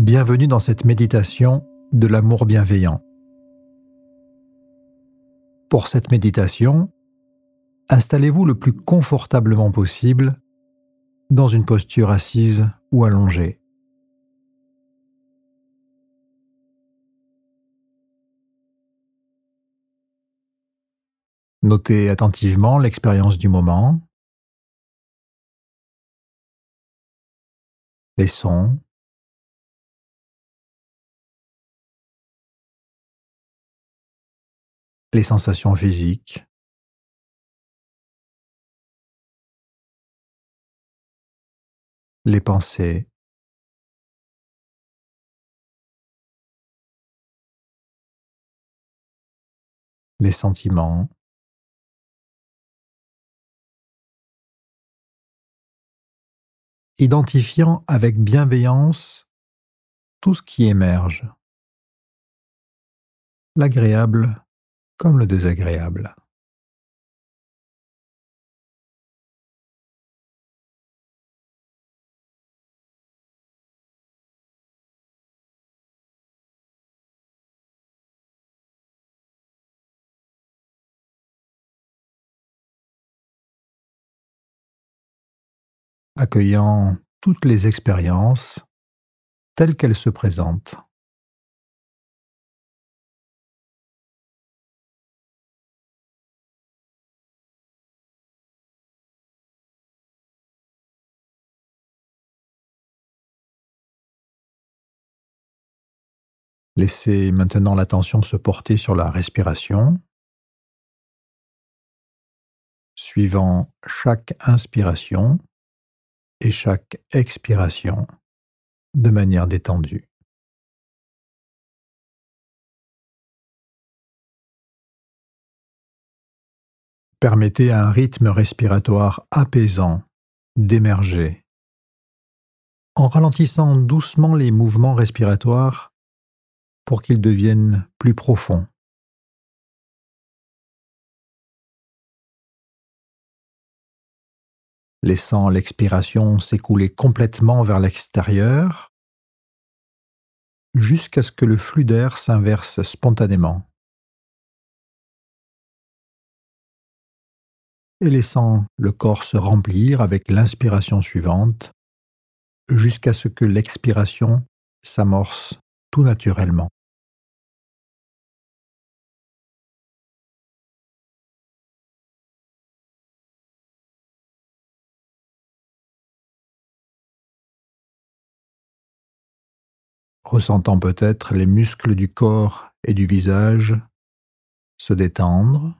Bienvenue dans cette méditation de l'amour bienveillant. Pour cette méditation, installez-vous le plus confortablement possible dans une posture assise ou allongée. Notez attentivement l'expérience du moment, les sons, les sensations physiques, les pensées, les sentiments, identifiant avec bienveillance tout ce qui émerge, l'agréable comme le désagréable. Accueillant toutes les expériences telles qu'elles se présentent. Laissez maintenant l'attention se porter sur la respiration, suivant chaque inspiration et chaque expiration de manière détendue. Permettez à un rythme respiratoire apaisant d'émerger en ralentissant doucement les mouvements respiratoires pour qu'ils deviennent plus profonds. Laissant l'expiration s'écouler complètement vers l'extérieur jusqu'à ce que le flux d'air s'inverse spontanément. Et laissant le corps se remplir avec l'inspiration suivante jusqu'à ce que l'expiration s'amorce tout naturellement. Ressentant peut-être les muscles du corps et du visage se détendre,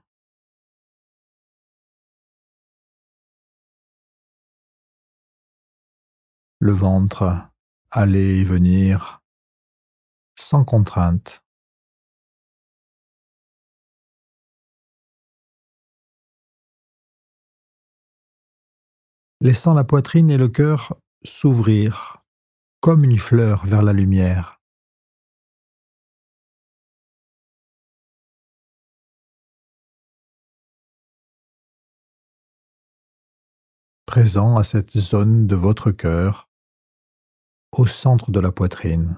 le ventre aller et venir sans contrainte. Laissant la poitrine et le cœur s'ouvrir comme une fleur vers la lumière. Présent à cette zone de votre cœur, au centre de la poitrine.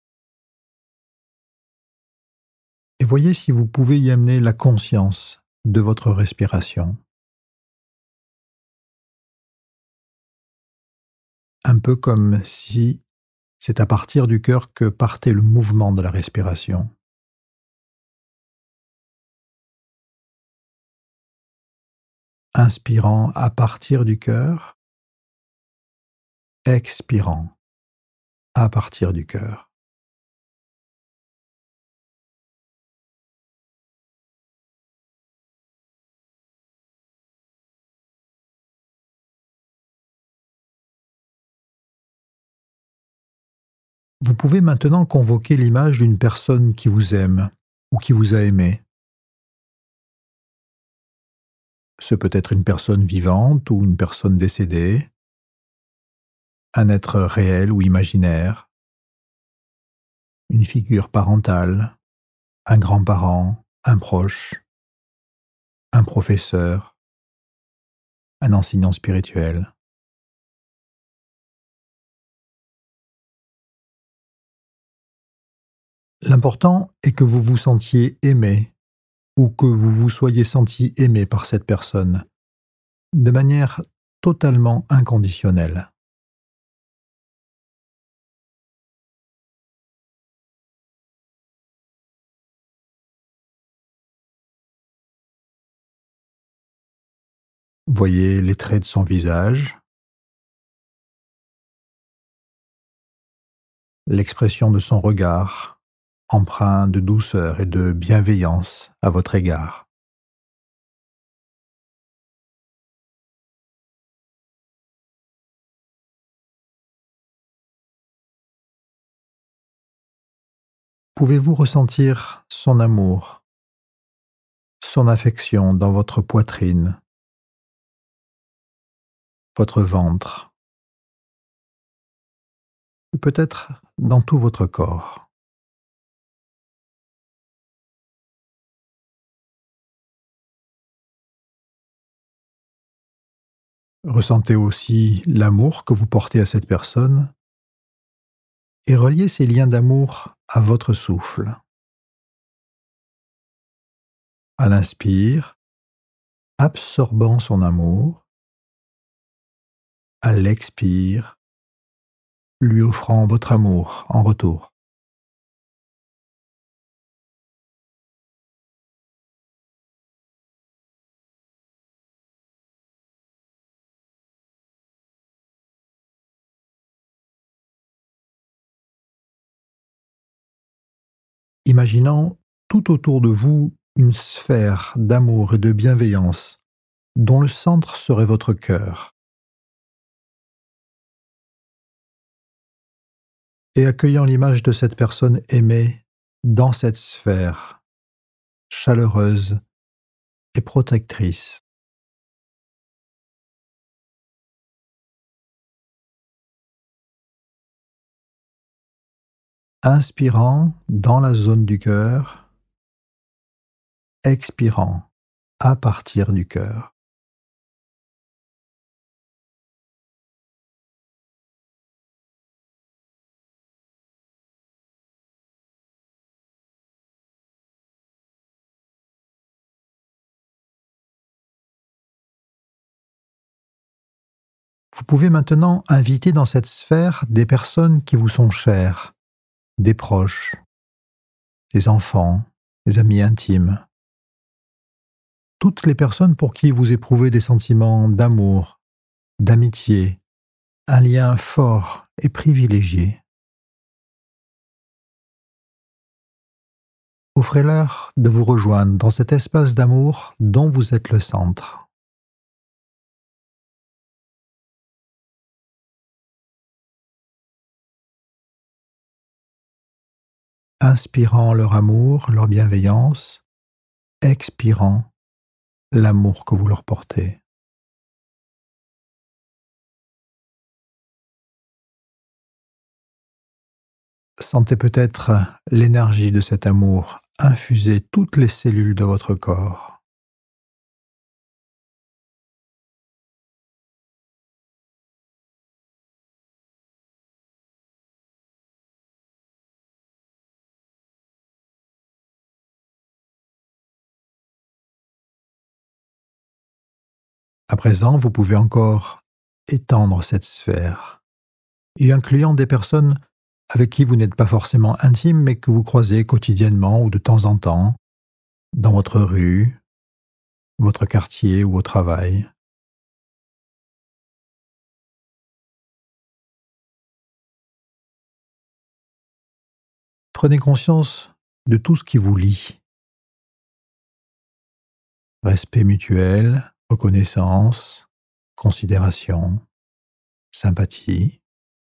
Et voyez si vous pouvez y amener la conscience de votre respiration. Un peu comme si c'est à partir du cœur que partait le mouvement de la respiration. Inspirant à partir du cœur, expirant à partir du cœur. Vous pouvez maintenant convoquer l'image d'une personne qui vous aime ou qui vous a aimé. Ce peut être une personne vivante ou une personne décédée, un être réel ou imaginaire, une figure parentale, un grand-parent, un proche, un professeur, un enseignant spirituel. L'important est que vous vous sentiez aimé ou que vous vous soyez senti aimé par cette personne, de manière totalement inconditionnelle. Voyez les traits de son visage, l'expression de son regard, empreint de douceur et de bienveillance à votre égard. Pouvez-vous ressentir son amour, son affection dans votre poitrine, votre ventre, et peut-être dans tout votre corps? Ressentez aussi l'amour que vous portez à cette personne et reliez ces liens d'amour à votre souffle. À l'inspire, absorbant son amour, à l'expire, lui offrant votre amour en retour. Imaginant tout autour de vous une sphère d'amour et de bienveillance dont le centre serait votre cœur, et accueillant l'image de cette personne aimée dans cette sphère, chaleureuse et protectrice. Inspirant dans la zone du cœur, expirant à partir du cœur. Vous pouvez maintenant inviter dans cette sphère des personnes qui vous sont chères, des proches, des enfants, des amis intimes, toutes les personnes pour qui vous éprouvez des sentiments d'amour, d'amitié, un lien fort et privilégié. Offrez-leur de vous rejoindre dans cet espace d'amour dont vous êtes le centre. Inspirant leur amour, leur bienveillance, expirant l'amour que vous leur portez. Sentez peut-être l'énergie de cet amour infuser toutes les cellules de votre corps. À présent, vous pouvez encore étendre cette sphère, y incluant des personnes avec qui vous n'êtes pas forcément intime, mais que vous croisez quotidiennement ou de temps en temps, dans votre rue, votre quartier ou au travail. Prenez conscience de tout ce qui vous lie. Respect mutuel, reconnaissance, considération, sympathie.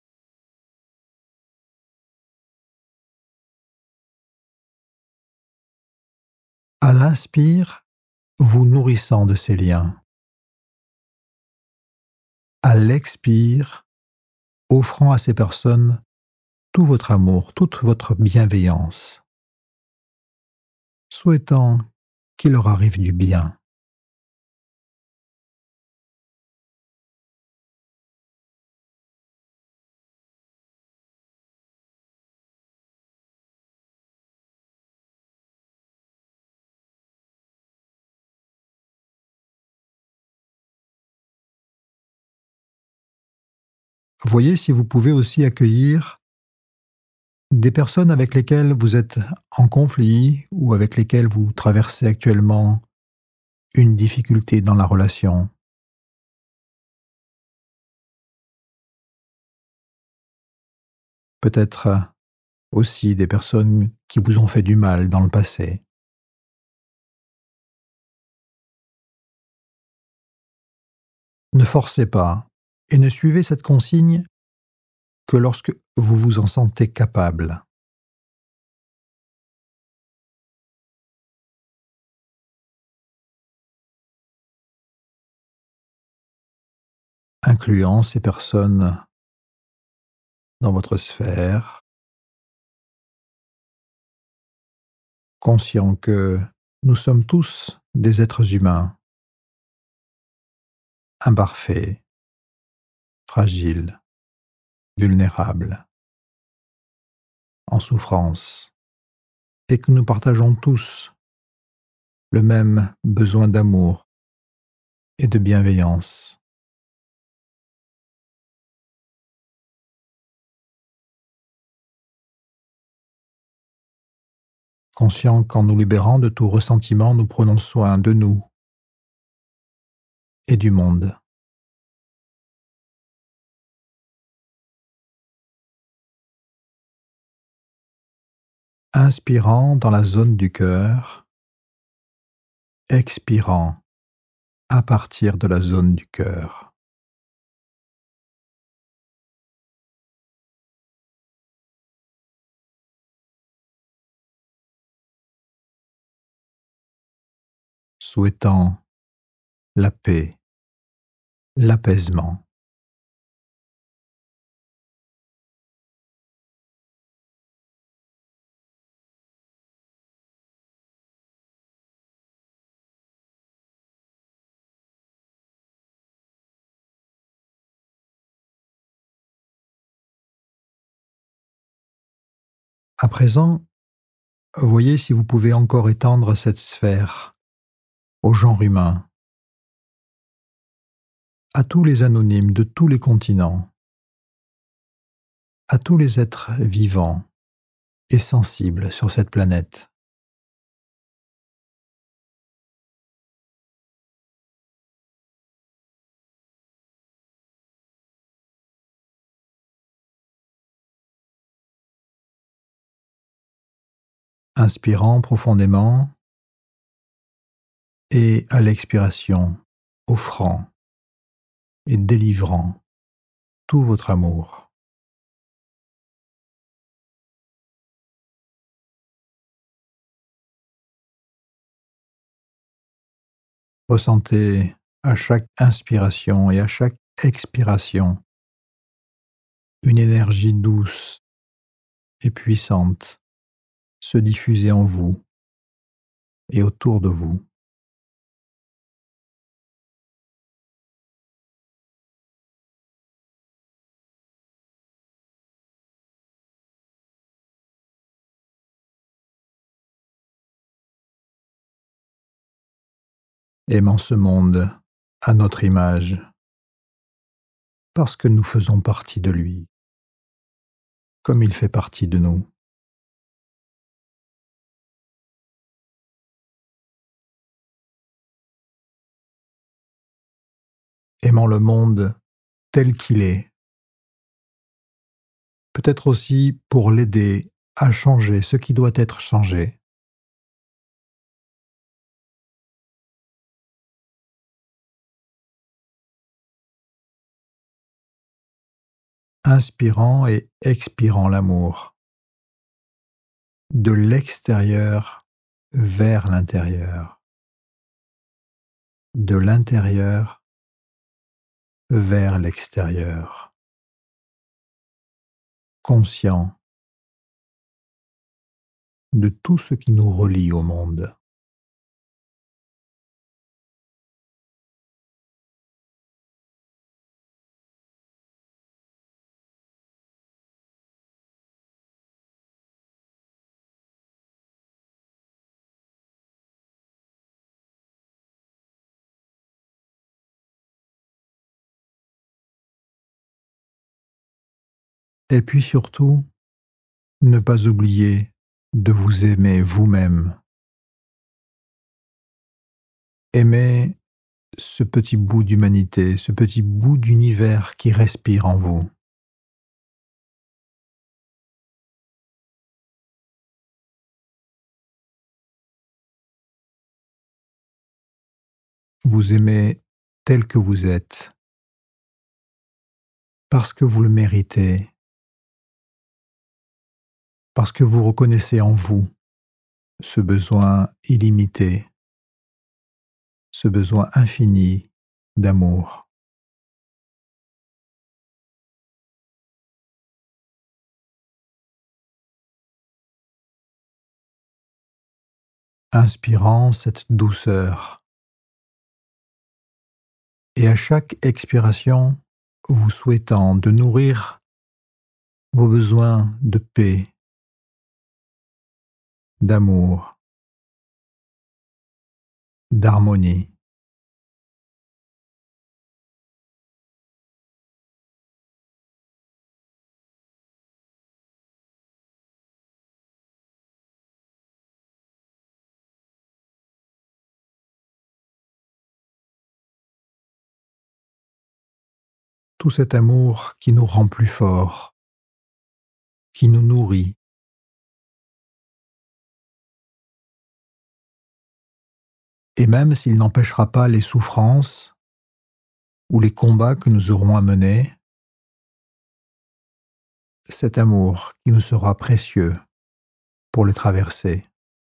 À l'inspire, vous nourrissant de ces liens. À l'expire, offrant à ces personnes tout votre amour, toute votre bienveillance, souhaitant qu'il leur arrive du bien. Voyez si vous pouvez aussi accueillir des personnes avec lesquelles vous êtes en conflit ou avec lesquelles vous traversez actuellement une difficulté dans la relation. Peut-être aussi des personnes qui vous ont fait du mal dans le passé. Ne forcez pas et ne suivez cette consigne que lorsque vous vous en sentez capable, incluant ces personnes dans votre sphère, conscient que nous sommes tous des êtres humains, imparfaits, fragiles, vulnérables, en souffrance, et que nous partageons tous le même besoin d'amour et de bienveillance. Conscient qu'en nous libérant de tout ressentiment, nous prenons soin de nous et du monde. Inspirant dans la zone du cœur, expirant à partir de la zone du cœur. Souhaitant la paix, l'apaisement. À présent, voyez si vous pouvez encore étendre cette sphère au genre humain, à tous les anonymes de tous les continents, à tous les êtres vivants et sensibles sur cette planète. Inspirant profondément et à l'expiration, offrant et délivrant tout votre amour. Ressentez à chaque inspiration et à chaque expiration une énergie douce et puissante se diffuser en vous et autour de vous. Aimant ce monde à notre image, parce que nous faisons partie de lui, comme il fait partie de nous. Aimant le monde tel qu'il est, peut-être aussi pour l'aider à changer ce qui doit être changé. Inspirant et expirant l'amour, de l'extérieur vers l'intérieur, de l'intérieur vers l'extérieur, conscient de tout ce qui nous relie au monde. Et puis surtout, ne pas oublier de vous aimer vous-même. Aimer ce petit bout d'humanité, ce petit bout d'univers qui respire en vous. Vous aimez tel que vous êtes, parce que vous le méritez, parce que vous reconnaissez en vous ce besoin illimité, ce besoin infini d'amour. Inspirant cette douceur. Et à chaque expiration, vous souhaitant de nourrir vos besoins de paix, d'amour, d'harmonie. Tout cet amour qui nous rend plus forts, qui nous nourrit, et même s'il n'empêchera pas les souffrances ou les combats que nous aurons à mener, cet amour qui nous sera précieux pour le traverser.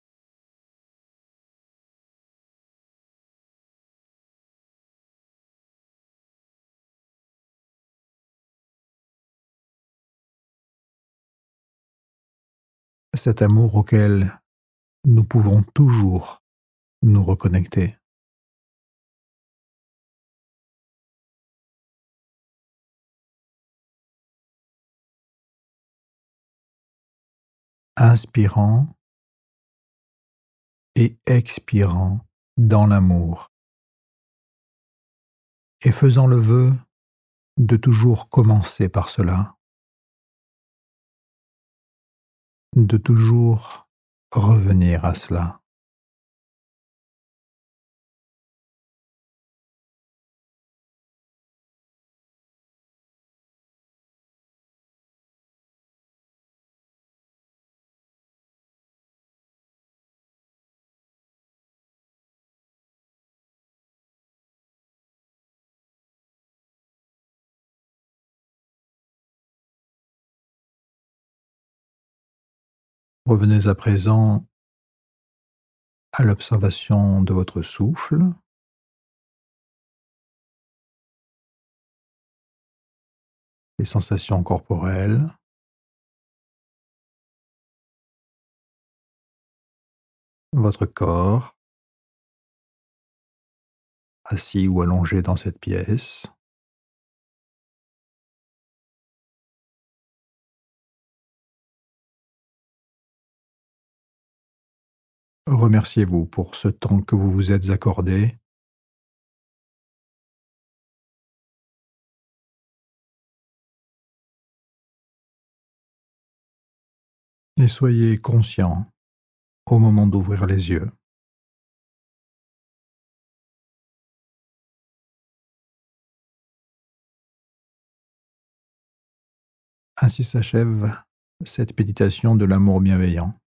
Cet amour auquel nous pouvons toujours nous reconnecter. Inspirant et expirant dans l'amour, et faisant le vœu de toujours commencer par cela, de toujours revenir à cela. Revenez à présent à l'observation de votre souffle, les sensations corporelles, votre corps, assis ou allongé dans cette pièce. Remerciez-vous pour ce temps que vous vous êtes accordé et soyez conscient au moment d'ouvrir les yeux. Ainsi s'achève cette méditation de l'amour bienveillant.